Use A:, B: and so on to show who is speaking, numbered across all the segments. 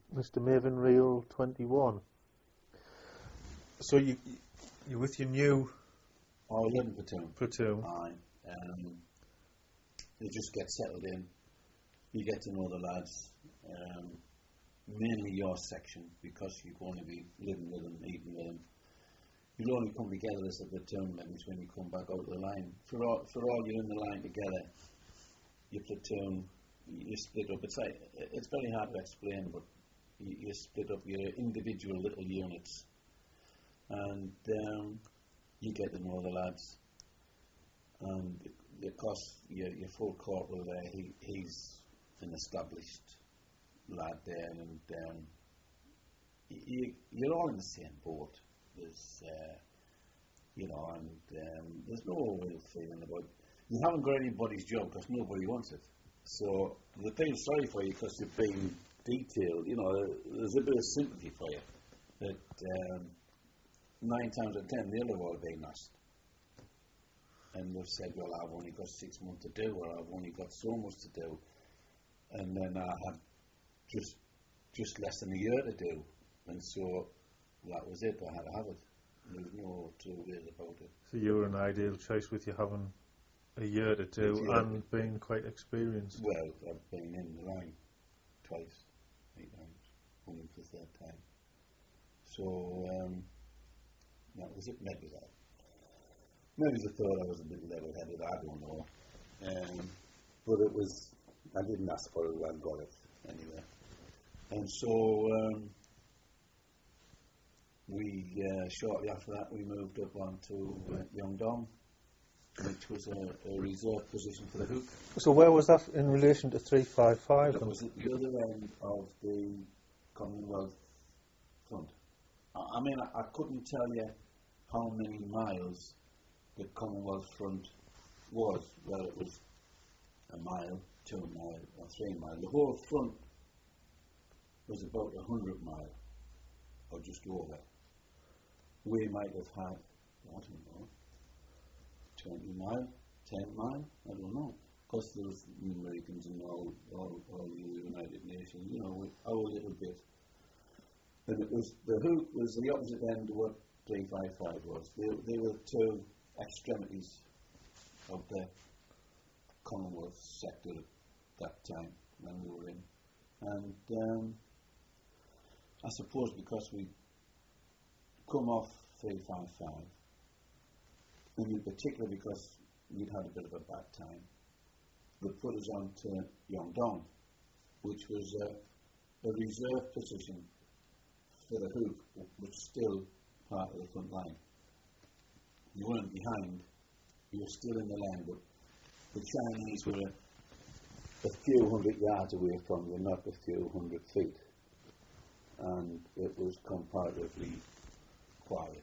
A: Mr. Maven Reel 21. So you're with your new
B: 11 platoon.
A: platoon.
B: Aye. You just get settled in. You get to know the lads. Mainly your section, because you're going to be living with them, eating with them. You'll only come together as a platoon members when you come back out of the line. For all you're in the line together, your platoon, you split up. It's very hard to explain, but you split up your individual little units, and you get to know the lads. And because your full corporal there, he's an established lad there, and you're all in the same boat. There's there's no real feeling about. You haven't got anybody's job because nobody wants it. So they feel sorry for you because you've been detailed. There's a bit of sympathy for you. But 9 times out of 10, they'll have all been asked, and they've said, "Well, I've only got 6 months to do, or I've only got so much to do," and then I had just less than a year to do, and so that was it. I had to have it. There was no two ways about it.
A: So you were an ideal choice with you having a year to do and being quite experienced.
B: Well, I've been in the line twice, 8 times, only for the third time. So that was it. Maybe they thought I was a bit level-headed. I don't know. But it was. I didn't ask for it. I got it anyway. And so we shortly after that we moved up onto Yeongdong, which was a reserve position for the Hook.
A: So where was that in relation to 355?
B: It was at the other end of the Commonwealth Front. I mean, I couldn't tell you how many miles the Commonwealth Front was, whether it was a mile, 2 miles, or 3 miles. The whole front was about 100 miles, or just over. We might have had, I don't know, 20 miles, 10 miles, I don't know. Because there was the Americans and all the United Nations, our little bit. And it was, the Hook was the opposite end of what 355 was. They were two extremities of the Commonwealth sector at that time when we were in. And I suppose because we come off 355, and in particular because we'd had a bit of a bad time, they put us on to Yeongdong, which was a reserve position for the Hook, which was still part of the front line. You weren't behind, you were still in the line, but the Chinese were a few hundred yards away from you, not a few hundred feet. And it was comparatively quiet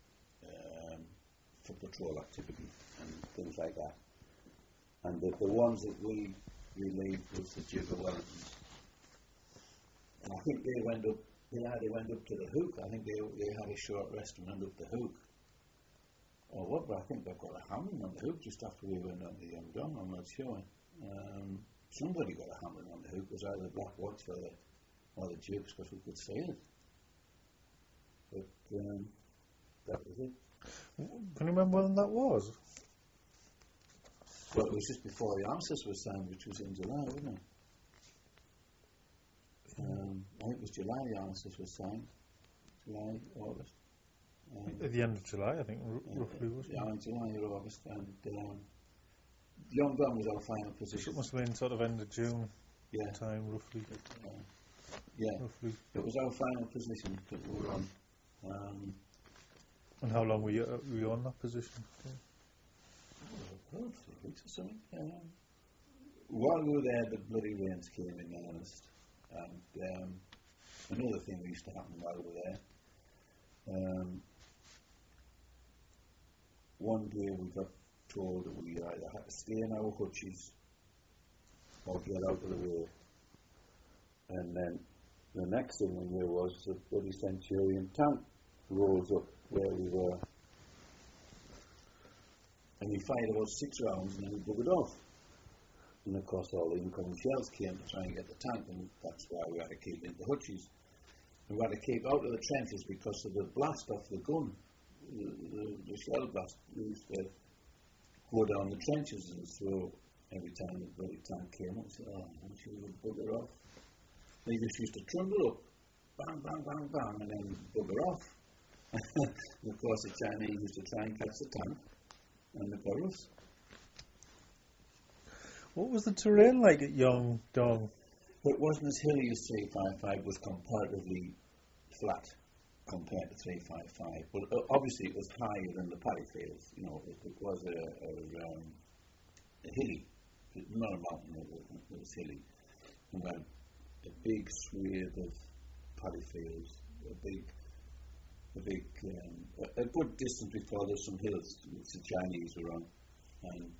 B: for patrol activity and things like that. And the ones that we relieved was the Duke of Wellington. And I think they went up to the Hook. I think they had a short rest and went up the Hook. Or what? But I think they've got a hammering on the Hook just after we went on the Yeongdong. I'm not sure. Somebody got a hammering on the Hook. It was either the Black Watch or the Dukes, because we could see it. But that was it.
A: Can you remember when that was?
B: Well, it was just before the armistice was signed, which was in July, wasn't it? I think it was July the armistice was signed. July, August.
A: At the end of July, I think, roughly, wasn't it?
B: Yeah, in July or August. And Yeongdong was our final position.
A: It must have been sort of end of June time, roughly. Roughly.
B: It was our final position that we were on.
A: And how long were you on that position for?
B: About 3 weeks or something. While we were there, the bloody rains came in earnest. And another thing that used to happen while we were there, one day we got told that we either had to stay in our hutches or get out of the way. And then the next thing we knew was the bloody Centurion tank rolls up where we were. And he fired about 6 rounds and then he blew it off. And of course all the incoming shells came to try and get the tank, and that's why we had to keep into hutches. And we had to keep out of the trenches because of the blast off the gun. The shell blast used to go down the trenches and throw every time the bloody tank came up. I said, oh, I wish you would bugger off. They just used to trundle up, bang, bang, bang, bang, and then bugger off. And of course the Chinese used to try and catch the tank, and they got us.
A: What was the terrain like at Yongdong?
B: It wasn't as hilly as 355, it was comparatively flat compared to 355. But obviously it was higher than the paddy fields. You know, it was a hilly, not a mountain, it was hilly. And we had a big swathe of paddy fields, a good distance before there's some hills which the Chinese were on. And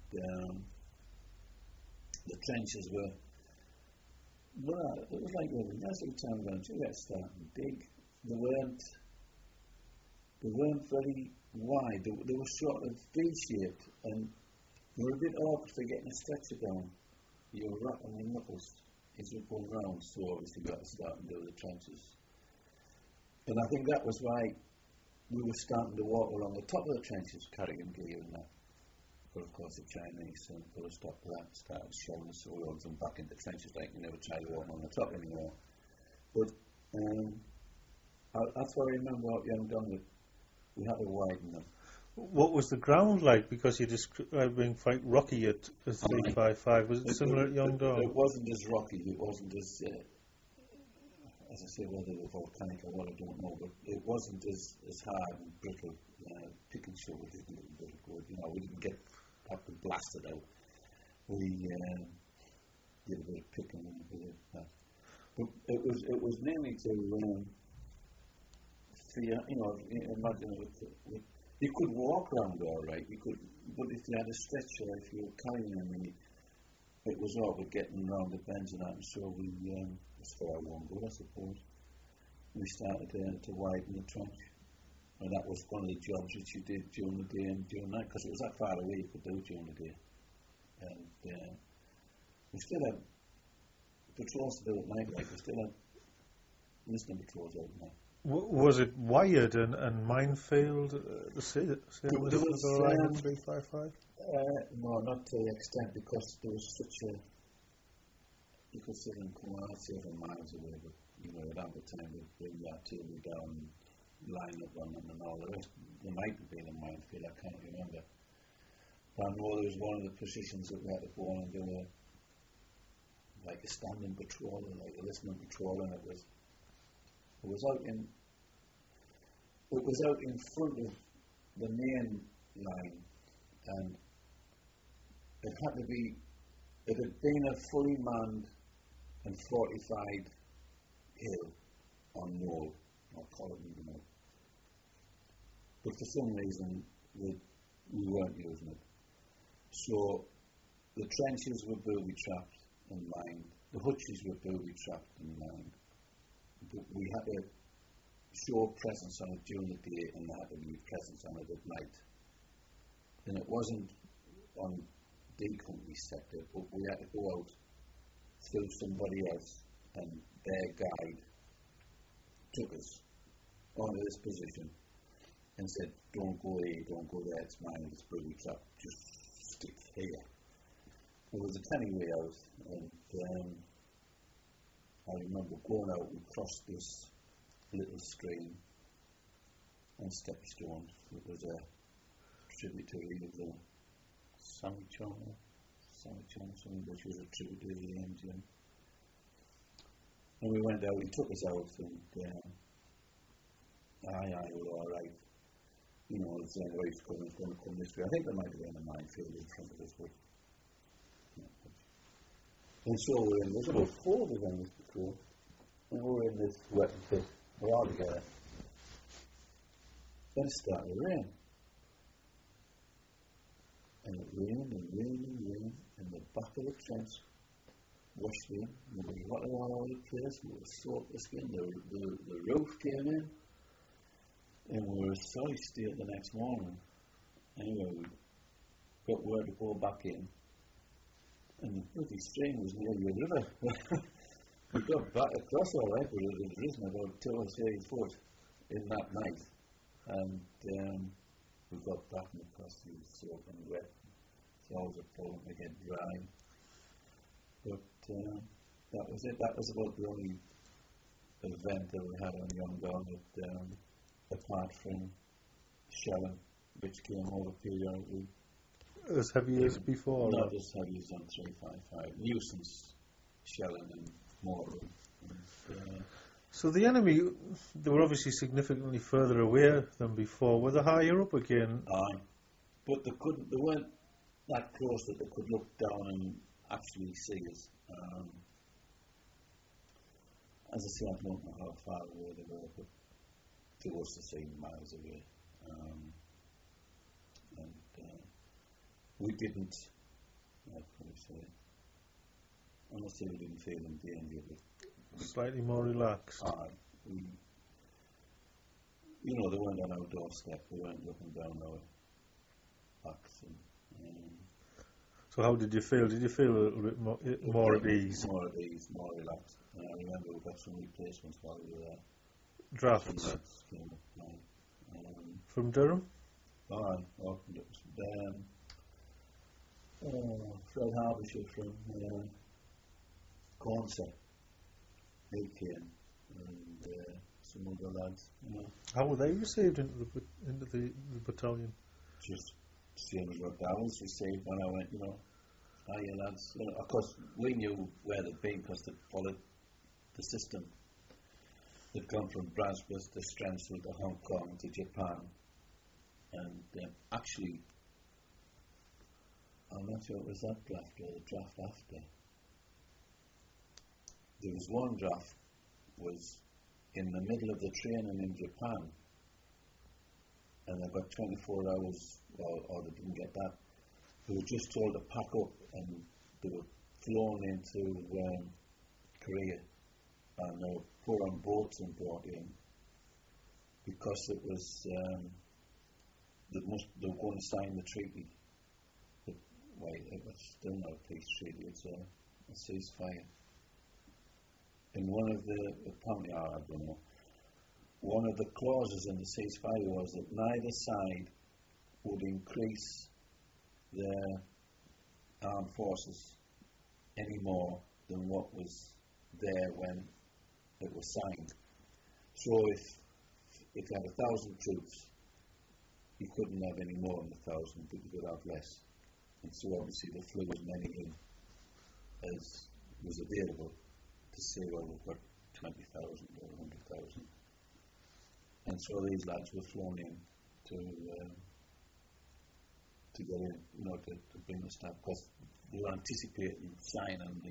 B: the trenches were, well, it was like living as we turned around, you get starting big. They weren't very wide. They were sort of V-shaped, and they were a bit awkward for getting a stretcher down. You were rattling your knuckles as you were going round, so obviously you got to start and do the trenches. And I think that was why we were starting to walk along the top of the trenches, carrying gear and that. But of course the Chinese put a stop to that, started shelling us all over them back into trenches, like you never try to walk on the top anymore. But that's what I remember about Yongdong, we had to widen them.
A: What was the ground like? Because you described being quite rocky at 355. Was it similar at Yongdong?
B: It wasn't as rocky, it wasn't as I say, whether they were volcanic or what, I don't know, but it wasn't as hard and brittle. Pick and shovel didn't look very good. You know, we didn't have to blast it out. We did a bit of picking and a bit of that. But it was mainly to see, you know, imagine you could walk around all right. You could, but if you had a stretcher, if you were carrying them, it was all about getting around the bends and that. And so we, as far as one good, I suppose, we started to widen the trench. And that was one of the jobs which you did during the day and during night, because it was that far away you could do during the day. And we still had patrols to do at night, like we still had listening patrols out at night.
A: Was it wired and minefield the same as 355?
B: No, not to the extent, because there was such a, you could see them come out 7 miles away, but you know, at the time they bring the artillery down, line up on them and all the rest. There might have been a minefield, I can't remember. But I know there was one of the positions that we had to go on and do like a standing patrol, or like a listening patrol, and it was out in front of the main line, and it had been a fully manned and fortified hill on Knoll, I'll call it even Knoll. But for some reason we weren't using it. So the trenches were booby trapped and lined, the hutches were booby trapped and lined. But we had to show presence on it during the day, and they had to leave presence on it at night. And it wasn't on D Company sector, but we had to go out through somebody else, and their guide took us onto this position and said, don't go here, don't go there, it's mine, it's booby trap, just stick here. There was a tiny way out, and I remember going out and crossed this little stream on Stepstone. It was a tributary of the Samichona, which was a tributary of the Amazon. And we went out, he took us out, and aye, we're all right. You know, it's the way it's going to come this way. I think there might have been a minefield in front of us, but. And so there's about 4 of us on this patrol, and we're in this wet pit, we're all together. Then it started to rain. And it rained, and the back of the trench washed in, and we got all over the place, we were soaked the skin, the roof came in, and we were sorry state the next morning. Anyway, we got word to go back in, and the bloody stream was nearly a river. We got back across all right, but it had risen about 2 or 3 foot in that night. And we got back and of course it was soaked and wet. It's always a problem to get dry. But that was it. That was about the only event that we had on Yongon, apart from shelling, which came over periodically.
A: As heavy as before?
B: Not as heavy as on 355. Nuisance shelling and mortar.
A: So the enemy, they were obviously significantly further away than before. Were they higher up again?
B: Aye. But they weren't that close that they could look down and actually see us. As I say, I don't know how far away they were, but they were to see miles away. We didn't, how can I say, honestly we didn't feel in danger, but
A: slightly more relaxed.
B: We, they weren't on our doorstep, they weren't looking down our backs.
A: So how did you feel? Did you feel a little bit more at ease?
B: More at ease, more relaxed. I remember we got some replacements while we were there.
A: Drafts? From Durham?
B: Aye, Fred Harbourshire from Cornsey. He came, and some other lads.
A: How were they received into the battalion?
B: Just same as what I was received when I went, hiya lads. Of course, we knew where they'd been because they followed the system. They'd gone from Brasbus to Strensford to Hong Kong to Japan. And actually, I'm not sure it was that draft or the draft after. There was one draft was in the middle of the training in Japan, and they got 24 hours, or they didn't get that. They were just told to pack up, and they were flown into Korea, and they were put on boats and brought in because it was they were going to sign the treaty. But wait, it was still not a peace treaty; it's a ceasefire. In one of the apparently, I don't know, one of the clauses in the ceasefire was that neither side would increase their armed forces any more than what was there when it was signed. So if you had 1,000 troops, you couldn't have any more than 1,000, but you could have less. And so obviously they flew as many in as was available to say, well, we've got 20,000 or 100,000. And so these lads were flown in to get in, to bring the stuff, because they were anticipating signing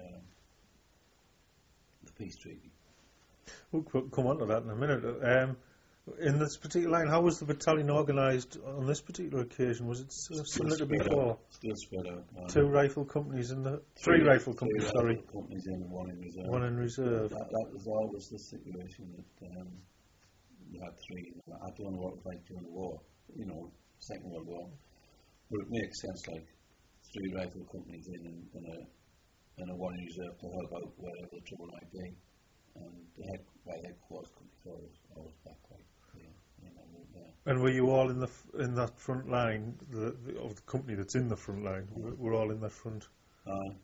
B: the peace treaty.
A: We'll come on to that in a minute. In this particular line, how was the battalion organised on this particular occasion? Was it similar to before?
B: Still spread out.
A: 2 rifle companies in the... 3 rifle companies, sorry.
B: 3 rifle companies in and 1 in reserve.
A: 1 in reserve.
B: That was always the situation that you had 3. I don't know what it was like during the war, Second World War. But it makes sense, like 3 rifle companies in and a 1 in reserve to help out wherever the trouble might be. And the headquarters company always back like.
A: And were you all in that front line, of the company that's in the front line? We're all in that front.
B: All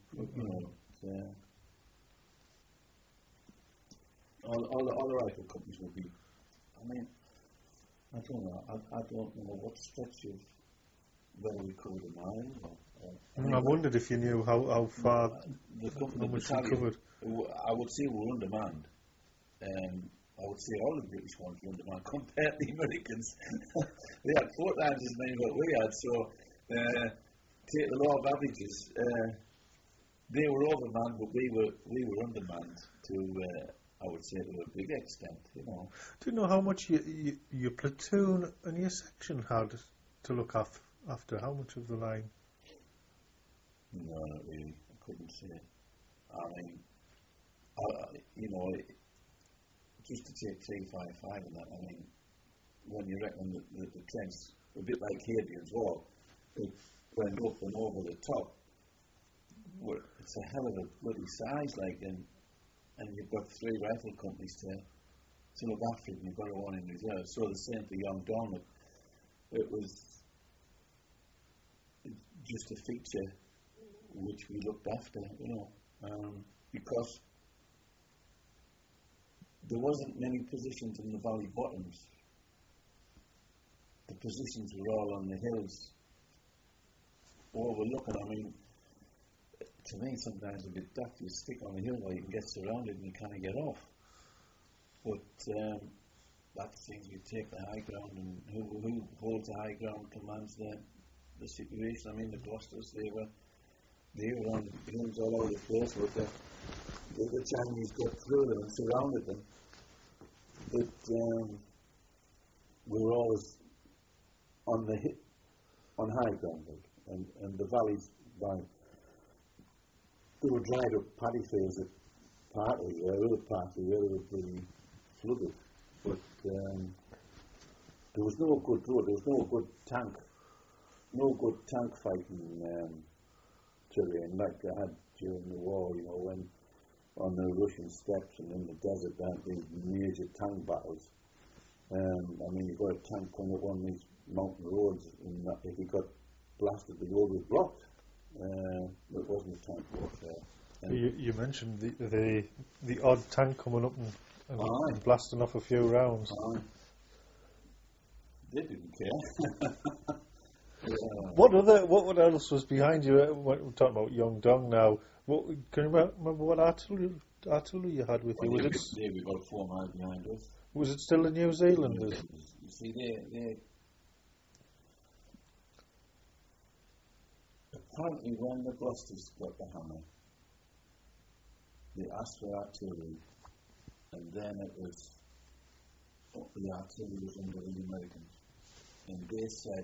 B: the rifle companies will be. I don't know. I don't know what stretch of whether we covered a mile.
A: I wondered if you knew how far
B: the
A: much you covered.
B: I would say we're undermanned. I would say all the British ones were undermanned compared to the Americans. They had 4 times as many what we had, so take the law of averages. They were overmanned, but we were undermanned to, I would say, to a big extent.
A: Do you know how much your platoon and your section had to look after? How much of the line?
B: No, not really. I couldn't say. Just to take 355 and that, when you reckon that the trench, a bit like Hadrian's Wall, it went up and over the top, well, it's a hell of a bloody size, like, and you've got 3 rifle companies to look after it, and you've got one in reserve. So the same for Yongdong. It was just a feature which we looked after, because there wasn't many positions in the valley bottoms. The positions were all on the hills, overlooking. I mean, to me, sometimes a bit daft. You stick on the hill where you can get surrounded and you kind of get off. But that's things you take the high ground, and who holds the high ground commands the situation. I mean, the Gloucesters, they were on the hills all over the place, but the Chinese got through them and surrounded them. But we were always on high ground, and the valleys, they were dried up paddy fields at part of the year, other part of the year they were pretty flooded. But there was no good road, there was no good tank fighting terrain like they had during the war, when on the Russian steppes and in the desert they had these major tank battles. I mean, you've got a tank coming up on these mountain roads, and if he got blasted, the road was blocked. It wasn't a tank warfare.
A: You mentioned the odd tank coming up and blasting off a few rounds.
B: They didn't care.
A: What else was behind you? We're talking about Yongdong now. Can you remember what artillery you had with you?
B: We got 4 miles behind us.
A: Was it still the New Zealanders?
B: You see, they apparently when the Gloucesters got the hammer, they asked for artillery, and then it was the artillery was under the Americans, and they said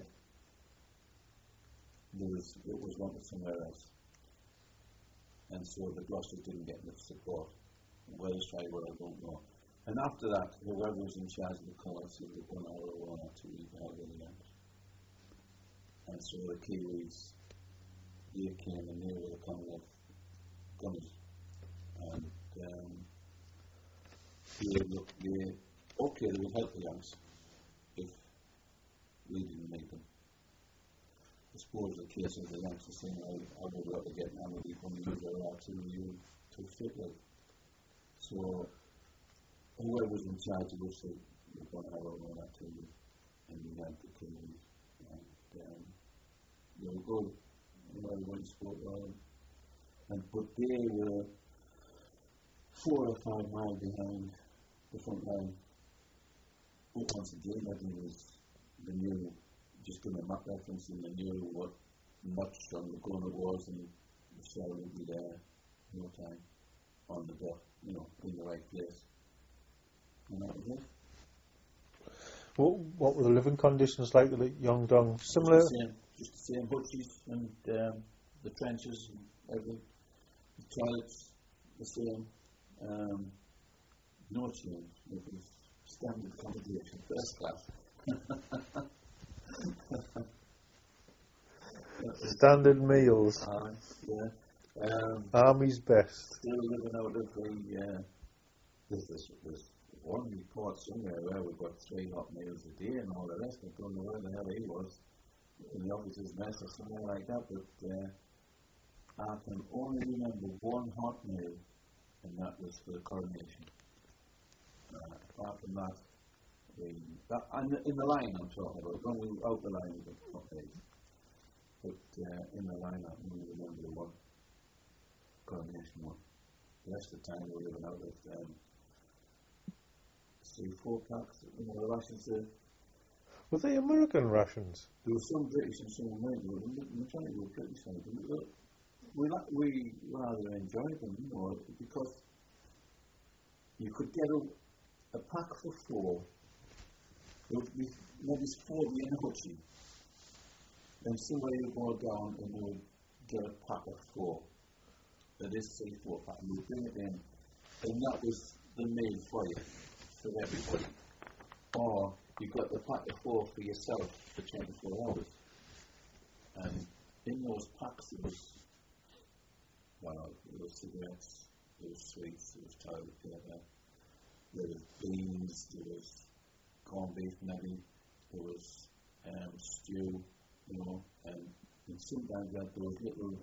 B: it was wanted somewhere else, and so the Gloucesters didn't get enough support. Where it's right, I don't know. And after that, whoever was in charge of the colours said that 1 hour or 1 or 2 held in the end. And so the Kiwis, they came and they were the Commonwealth gunners. And they would help the Yanks if we didn't make them. I suppose the case of the Yanks is saying, I would rather get hammered when we use our artillery to fit with. So whoever was in charge of us said, we're going to have our own artillery, and we had the Kiwis. And they were good. Everybody spoke well. But they were 4 or 5 miles behind the front line. But once again, they knew, just doing a map reference, and they knew what much on the gunner was, and the shell would be there, no time, on the dot, in the right place. And that was it.
A: What were the living conditions like at Yongdong? Similar?
B: Just the same hutches and the trenches and everything. The toilets, the same. No change. It was standard accommodation, first class.
A: Standard meals.
B: Yeah.
A: Army's best.
B: Still living out of the. There's one report somewhere where we've got 3 hot meals a day and all the rest. I don't know where the hell he was. In the officer's mess or something like that, but I can only remember 1 hot meal, and that was for the coronation. Apart from that, in the line I'm talking about, when we were out the line with the hot meals. But in the line I only remember the 1 coronation one. The rest of the time we were living out of 3-4 packs, the rations there.
A: Were they American rations?
B: There were some British and some American, but the majority were British. We rather enjoyed them, because you could get a pack for 4. There would be maybe 40 in a hutchie. Then somebody would go down and they would get a pack of 4. That is 3-4 pack, and you'd bring it in, and that was the meal for you, for everybody. Or you got the pack of 4 for yourself for 24 hours. And in those packs there was Well, there was cigarettes, there was sweets, there was toilet paper, there was beans, there was corned beef maybe, there was stew, you know, and sometimes you had those little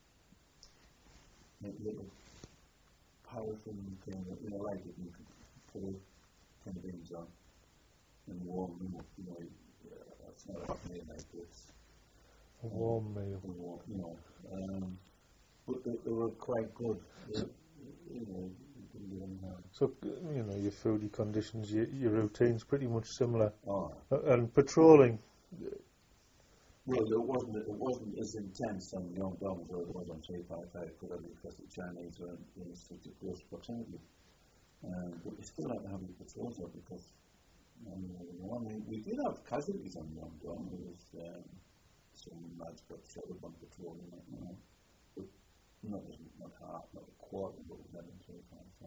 B: paraffin thing that, you know, like it, you could put a tin of beans on and warm them up, you know, that's not a hot meal like this.
A: A warm meal.
B: You know, but they were quite good. You know, you couldn't get any harm.
A: So, you know, your foodie conditions, your routine's pretty much similar.
B: Oh.
A: And patrolling.
B: Well, it wasn't as intense on Young Dong as it was on 355 because the Chinese were in such a close proximity. But we still had to have the patrols up because we did have casualties on Young Dong. There was some lads got shot up on patrol, you know, but not half, not a quarter, but 11, 355.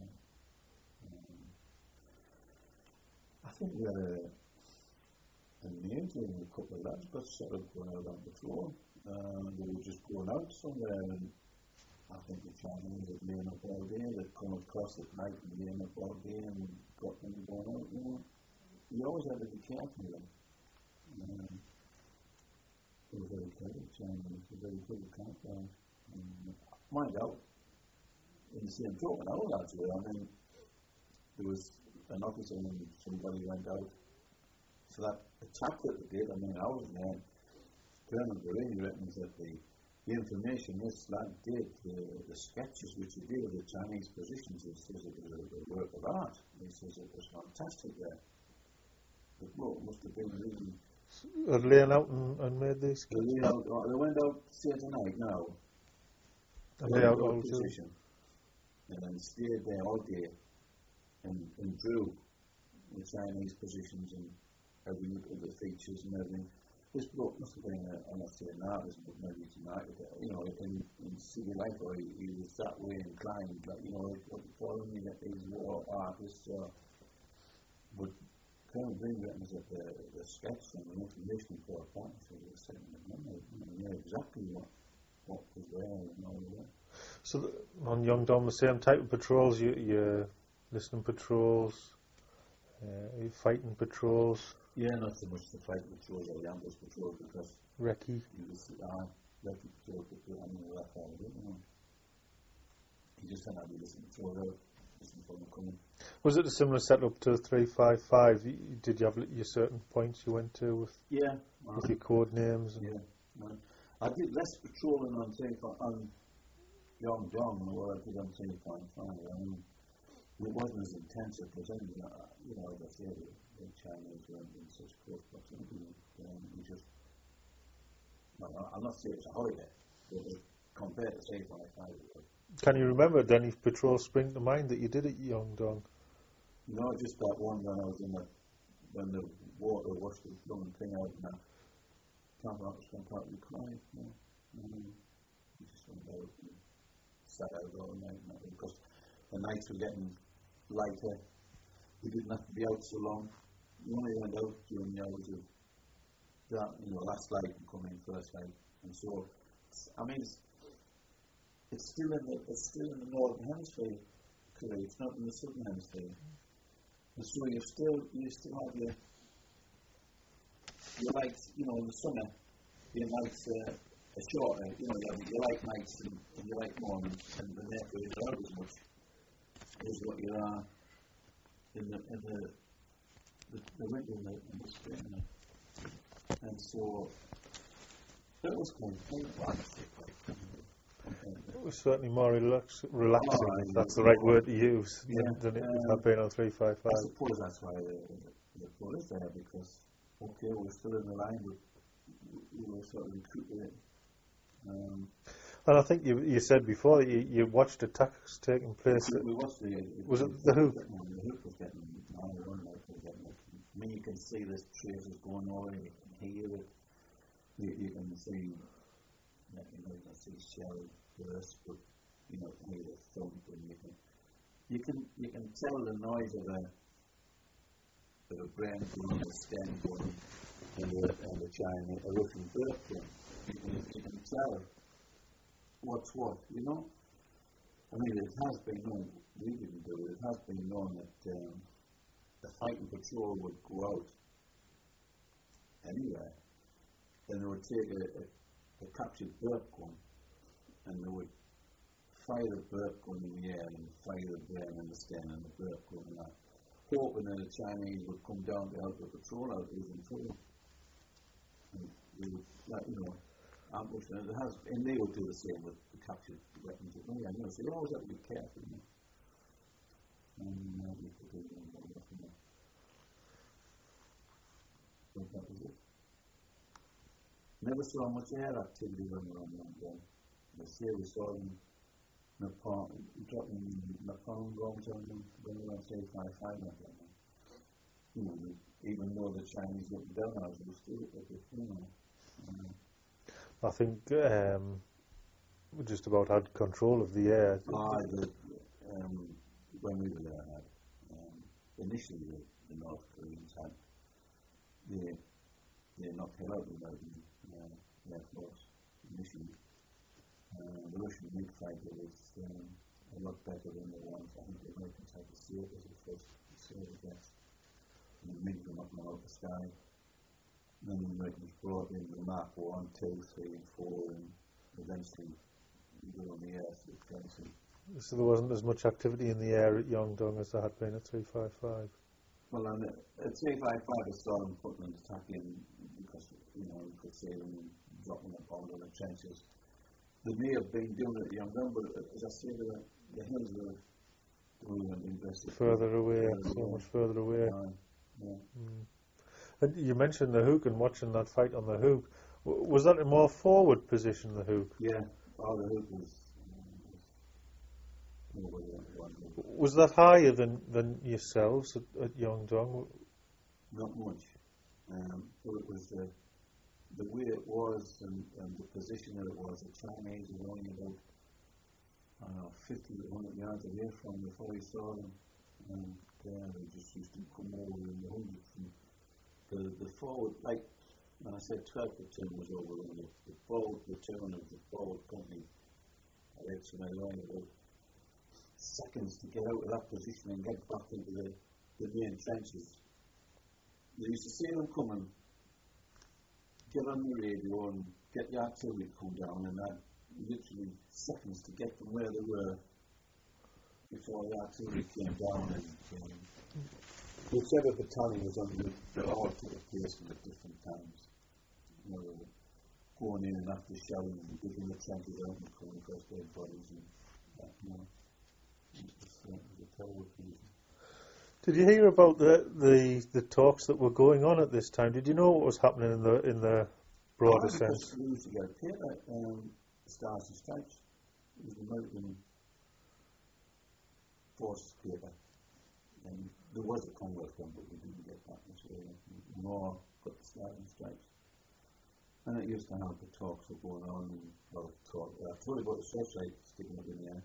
B: I think we had a major and a couple of lads got shot up going out on patrol. They were just going out somewhere, and I think the Chinese had lain up all day. They'd come across at night and lain up all day and got them going out. You know, you always had to be careful with them. They were very clever, Chinese. They were very clever campfires. Mind out, in the same token, our lads were. I mean, there was an officer and somebody went out. So that attack that they did, I mean, I was there. Colonel Guarini reckons that the information this lad did, the sketches which he did of the Chinese positions, he says it was a work of art. He says it was fantastic there. The bloke must have been really...
A: Had lain out and made these sketches?
B: They went out, say tonight now.
A: And they out all
B: position. And then stayed there all day and drew the Chinese positions and every look at the features and everything. This bloke must have been, I'm not saying an artist, but maybe he's an architect, you know, in city life, or he was that way inclined, like, you know, what you call him, that he's war artist, but Colonel Green reckons that the sketch and the information for a partnership was sitting in the memory, you know exactly what was there and all of that. So
A: on Young Dong, the same type of patrols, you're listening patrols, fighting patrols?
B: Yeah, not so much the fight patrols or the ambush patrols because
A: recce.
B: Recce patrols, but I mean, that part of it, you know. You just had to be listening patrols out, listening for them coming.
A: Was it a similar setup to 355? Did you have your certain points you went to with your code names?
B: Yeah. I did less patrolling on Young Dong than what I did on 355. I mean, it wasn't as intense as presented, you know, as I say, the Chinese were in such close proximity. I'm not saying it's a holiday, but compared to 355,
A: can you remember any patrol spring to mind that you did at Young Dong?
B: No, just that one when I was when the water washed the blooming thing out and I can't remember some part of the climb. We just went out and sat out all night because the nights were getting lighter. We didn't have to be out so long. We only went out during the hours of that, you know, last light and come in first light. And so, I mean, it's still in the northern hemisphere, clearly. It's not in the southern hemisphere. And so you still have your lights, you know, in the summer, your nights are shorter. You know, you have your light nights and your light mornings, and therefore you're not out as much as what you are in the winter and the spring. And so that was quite
A: it was certainly more relaxing, if that's the right word to use, than it would have been on 355.
B: I suppose that's why the pull is there, because, okay, we're still in the line, but we were sort of recuperating.
A: And I think you said before that you watched attacks taking place.
B: We watched
A: was it the Hoop?
B: The Hoop was getting I mean, you can see this traces going over, you can hear it, you can see, you can see shell burst, but you know, hear the thump, and you can tell the noise of a brain going, a stem going, and the China, a Russian bird going. You can tell what's what, you know. I mean, it has been known, we didn't do it, it has been known that the fighting patrol would go out anywhere, then they would take a captured burp gun and they would fire the burp gun in the air and fire the brain and the stem and the burp gun and that, hoping that the Chinese would come down to help the patrol out even further. And they would, ambush them. And they would do the same with the captured weapons. So you always have to be careful. That was it. Never saw much air activity running around that day. They say we saw them dropping Napalm bombs on them when we were on 355 like that. Even though the Chinese looked down on us, we still looked at it.
A: I think we just about had control of the air.
B: When we were there, initially the North Koreans had they knocked it out of the American Air Force initially. The Russian MiG fighter was a lot better than the ones. I think the Americans had to see it as the first I guess. And the MiGs were knocking out the sky. Then the Americans brought in the Mark 1, 2, 3, and 4, and eventually they were on the air.
A: So there wasn't as much activity in the air at Yongdong as there had been at 355?
B: Well, at 355 I saw them putting an attack in because, you could see them dropping a bomb on the trenches. They may have been doing it at Yongdong, but as I say, the hills were invested.
A: Further away, so much further away. And you mentioned the Hook and watching that fight on the Hook. Was that a more forward position, the Hook?
B: Yeah, the Hook was.
A: Was that higher than yourselves at Yongdong?
B: Not much. But it was the way it was and the position that it was. The Chinese were only about 50 to 100 yards away from before we saw them. And they just used to come over in the hundreds. The forward, like when I said 12 platoon was over, the forward platoon of the forward company at HMA only about seconds to get out of that position and get back into the main trenches. They used to see them coming, get on the radio and get the artillery to come down, and that literally seconds to get them where they were before the artillery came down. And whichever battalion was on they all took a place at different times. Going in and after shelling and digging the trenches out and coming across dead bodies and that,
A: Did you hear about the talks that were going on at this time? Did you know what was happening in the broader sense?
B: We used to get a paper, Stars and Stripes. It was the American Forces paper. And there was a Commonwealth one, but we didn't get that much. More got the Stars and Stripes. And it used to have the talks were going on and a lot of talk. I told you about the searchlight sticking up in the air.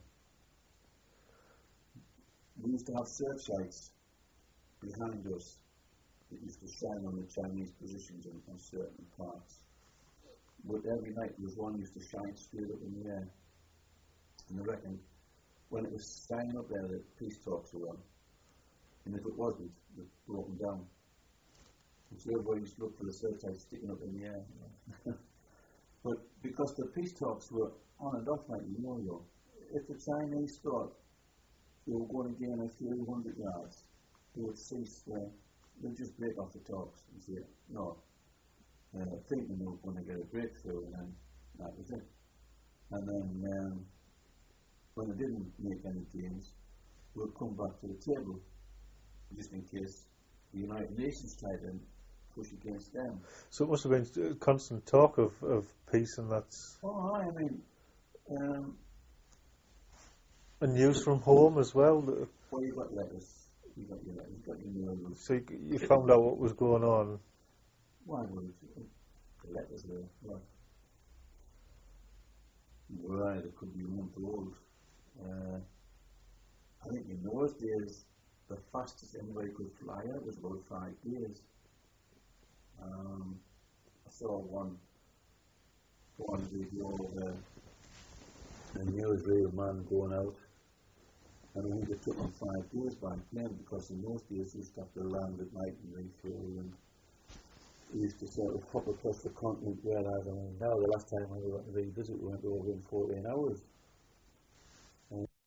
B: We used to have searchlights behind us that used to shine on the Chinese positions on certain parts. But every night there was one used to shine straight up in the air. And I reckon when it was shining up there, the peace talks were on. And if it wasn't, it brought them down. And so everybody used to look for the searchlight sticking up in the air. But because the peace talks were on and off like yo-yo, if the Chinese thought they were going to gain a few hundred yards, they would cease they'd just break off the talks and say, no, thinking they were going to get a breakthrough, and then that was it. And then when they didn't make any gains, they would come back to the table, just in case the United Nations tried to push against them.
A: So it must have been constant talk of peace, and that's...
B: Oh, I mean...
A: and news from home as well?
B: Well, you got letters. You got your letters. You got your news.
A: So you found out what was going on?
B: Why would the letters there? Well, right, it could be a month old. I think in those days, the fastest anybody could fly out was about 5 years. I saw one video of a newsreel man going out And I think it took them 5 days by plane, because in those days they used to have to land at night and refuel, and we used to sort of hop across the continent, whereas now the last time we went to revisit we went over in 14 hours.